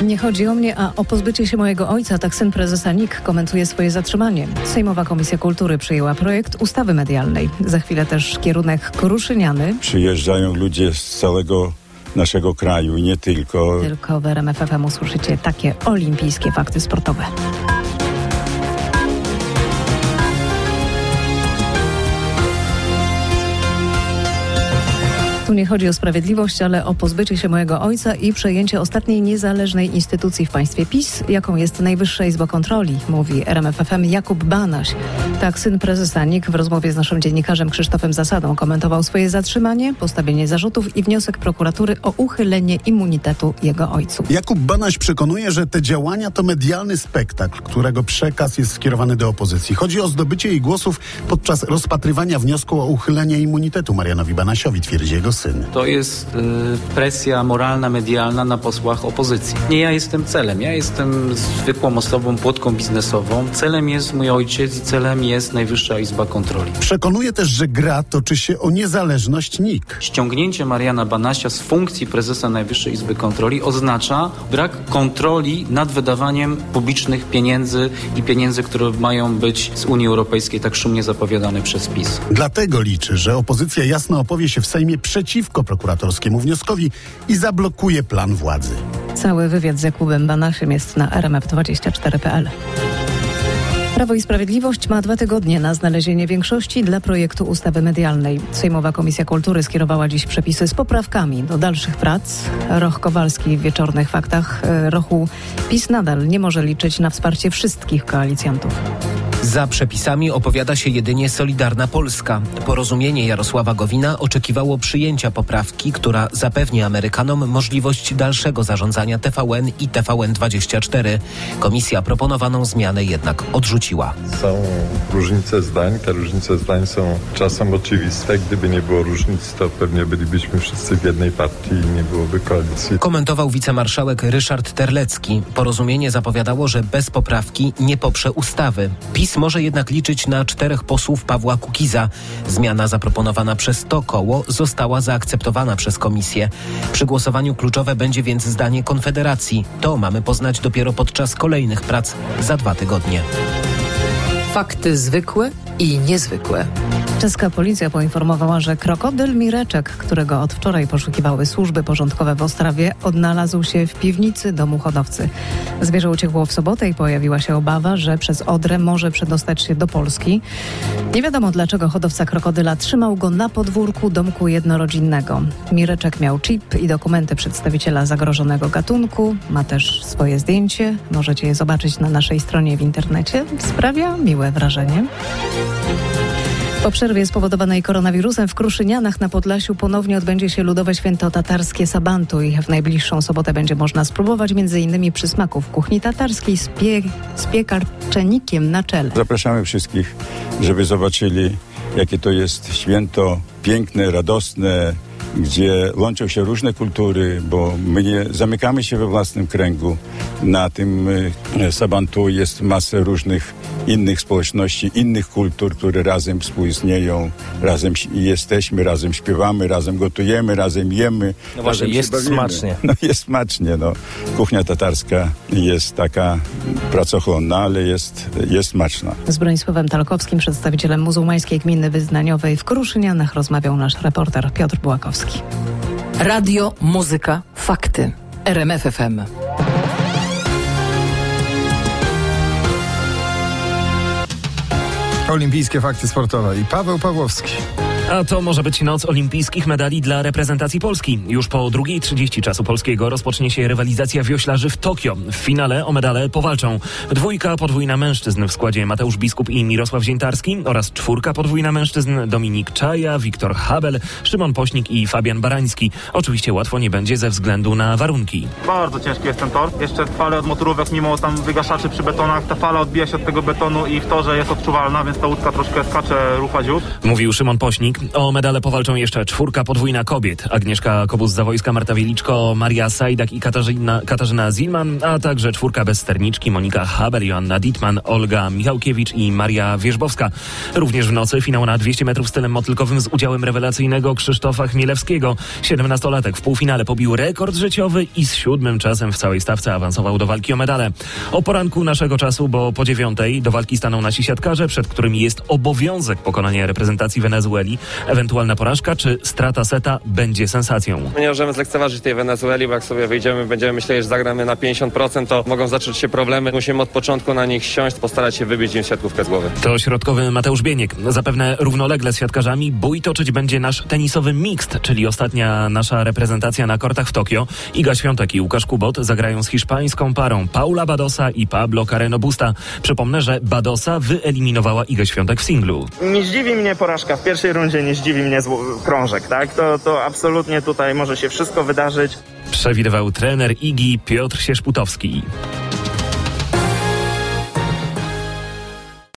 Nie chodzi o mnie, a o pozbycie się mojego ojca, tak syn prezesa NIK komentuje swoje zatrzymanie. Sejmowa Komisja Kultury przyjęła projekt ustawy medialnej. Za chwilę też kierunek kruszyniany. Przyjeżdżają ludzie z całego naszego kraju i nie tylko. Tylko w RMF FM usłyszycie takie olimpijskie fakty sportowe. Tu nie chodzi o sprawiedliwość, ale o pozbycie się mojego ojca i przejęcie ostatniej niezależnej instytucji w państwie PiS, jaką jest Najwyższa Izba Kontroli, mówi RMF FM Jakub Banaś. Tak syn prezesa NIK w rozmowie z naszym dziennikarzem Krzysztofem Zasadą komentował swoje zatrzymanie, postawienie zarzutów i wniosek prokuratury o uchylenie immunitetu jego ojcu. Jakub Banaś przekonuje, że te działania to medialny spektakl, którego przekaz jest skierowany do opozycji. Chodzi o zdobycie jej głosów podczas rozpatrywania wniosku o uchylenie immunitetu Marianowi Banasiowi, twierdzi jego syn. To jest presja moralna, medialna na posłach opozycji. Nie ja jestem celem. Ja jestem zwykłą osobą, płotką biznesową. Celem jest mój ojciec i celem jest Najwyższa Izba Kontroli. Przekonuje też, że gra toczy się o niezależność NIK. Ściągnięcie Mariana Banasia z funkcji prezesa Najwyższej Izby Kontroli oznacza brak kontroli nad wydawaniem publicznych pieniędzy i pieniędzy, które mają być z Unii Europejskiej tak szumnie zapowiadane przez PiS. Dlatego liczy, że opozycja jasno opowie się w Sejmie przeciwko prokuratorskiemu wnioskowi i zablokuje plan władzy. Cały wywiad z Jakubem Banasiem jest na rmf24.pl. Prawo i Sprawiedliwość ma 2 tygodnie na znalezienie większości dla projektu ustawy medialnej. Sejmowa Komisja Kultury skierowała dziś przepisy z poprawkami do dalszych prac. Roch Kowalski w Wieczornych Faktach. Rochu, PiS nadal nie może liczyć na wsparcie wszystkich koalicjantów. Za przepisami opowiada się jedynie Solidarna Polska. Porozumienie Jarosława Gowina oczekiwało przyjęcia poprawki, która zapewni Amerykanom możliwość dalszego zarządzania TVN i TVN24. Komisja proponowaną zmianę jednak odrzuciła. Są różnice zdań. Te różnice zdań są czasem oczywiste. Gdyby nie było różnic, to pewnie bylibyśmy wszyscy w jednej partii i nie byłoby koalicji. Komentował wicemarszałek Ryszard Terlecki. Porozumienie zapowiadało, że bez poprawki nie poprze ustawy. PiS może jednak liczyć na 4 posłów Pawła Kukiza. Zmiana zaproponowana przez to koło została zaakceptowana przez komisję. Przy głosowaniu kluczowe będzie więc zdanie Konfederacji. To mamy poznać dopiero podczas kolejnych prac za 2 tygodnie. Fakty zwykłe i niezwykłe. Czeska policja poinformowała, że krokodyl Mireczek, którego od wczoraj poszukiwały służby porządkowe w Ostrawie, odnalazł się w piwnicy domu hodowcy. Zwierzę uciekło w sobotę i pojawiła się obawa, że przez Odrę może przedostać się do Polski. Nie wiadomo, dlaczego hodowca krokodyla trzymał go na podwórku domku jednorodzinnego. Mireczek miał chip i dokumenty przedstawiciela zagrożonego gatunku. Ma też swoje zdjęcie. Możecie je zobaczyć na naszej stronie w internecie. Sprawia miłe wrażenie. Po przerwie spowodowanej koronawirusem w Kruszynianach na Podlasiu ponownie odbędzie się ludowe święto tatarskie Sabantuj. W najbliższą sobotę będzie można spróbować m.in. przysmaków kuchni tatarskiej z piekarczenikiem na czele. Zapraszamy wszystkich, żeby zobaczyli, jakie to jest święto piękne, radosne, gdzie łączą się różne kultury, bo my nie zamykamy się we własnym kręgu. Na tym Sabantu jest masę różnych innych społeczności, innych kultur, które razem współistnieją, razem jesteśmy, razem śpiewamy, razem gotujemy, razem jemy. No właśnie, jest smacznie. No jest smacznie, no. Kuchnia tatarska jest taka pracochłonna, ale jest smaczna. Z Bronisławem Talkowskim, przedstawicielem muzułmańskiej gminy wyznaniowej w Kruszynianach, rozmawiał nasz reporter Piotr Bułakowski. Radio, muzyka, fakty. RMF FM. Olimpijskie fakty sportowe i Paweł Pawłowski. A to może być noc olimpijskich medali dla reprezentacji Polski. Już po 2:30 czasu polskiego rozpocznie się rywalizacja wioślarzy w Tokio. W finale o medale powalczą 2 podwójna mężczyzn w składzie Mateusz Biskup i Mirosław Ziętarski oraz 4 podwójna mężczyzn Dominik Czaja, Wiktor Habel, Szymon Pośnik i Fabian Barański. Oczywiście łatwo nie będzie ze względu na warunki. Bardzo ciężki jest ten tor. Jeszcze fale od motorówek, mimo tam wygaszaczy przy betonach, ta fala odbija się od tego betonu i w torze jest odczuwalna, więc ta łódka troszkę skacze, rucha dziób. Mówił Szymon Pośnik. O medale powalczą jeszcze 4 podwójna kobiet. Agnieszka Kobus-Zawojska, Marta Wieliczko, Maria Sajdak i Katarzyna Zilman, a także 4 bezsterniczki Monika Haber, Joanna Dittmann, Olga Michałkiewicz i Maria Wierzbowska. Również w nocy finał na 200 metrów stylem motylkowym z udziałem rewelacyjnego Krzysztofa Chmielewskiego. 17-latek w półfinale pobił rekord życiowy i z 7. czasem w całej stawce awansował do walki o medale. O poranku naszego czasu, bo po 9:00 do walki staną nasi siatkarze, przed którymi jest obowiązek pokonania reprezentacji Wenezueli. Ewentualna porażka czy strata seta będzie sensacją. My nie możemy zlekceważyć tej Wenezueli, bo jak sobie wyjdziemy, będziemy myśleli, że zagramy na 50%, to mogą zacząć się problemy. Musimy od początku na nich siąść, postarać się wybić im siatkówkę z głowy. To środkowy Mateusz Bieniek. Zapewne równolegle z siatkarzami bój toczyć będzie nasz tenisowy mixed, czyli ostatnia nasza reprezentacja na kortach w Tokio. Iga Świątek i Łukasz Kubot zagrają z hiszpańską parą Paula Badosa i Pablo Carreno Busta. Przypomnę, że Badosa wyeliminowała Igę Świątek w singlu. Nie zdziwi mnie porażka w pierwszej rundzie, nie zdziwi mnie krążek, tak? To absolutnie tutaj może się wszystko wydarzyć. Przewidywał trener Igi Piotr Sierzputowski.